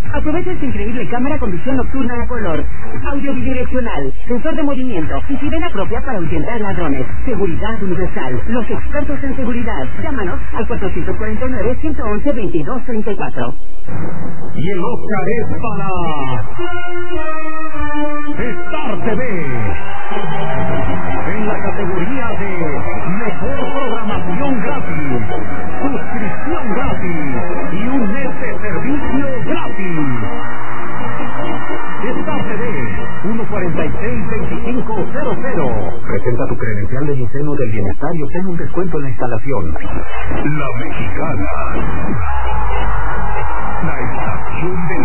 Aprovecha esta increíble cámara con visión nocturna a color, audio bidireccional, sensor de movimiento y sirena propia para ahuyentar ladrones. Seguridad universal. Los expertos en seguridad. Llámanos al 449-111-2234. Y el Oscar es para Star TV. En la categoría de Mejor Programación Gratis, suscripción gratis y un mes de servicio gratis. Star TV 146-2500. Presenta tu credencial de Liceno del Bienestar y obtén un descuento en la instalación. La Mexicana, la estación de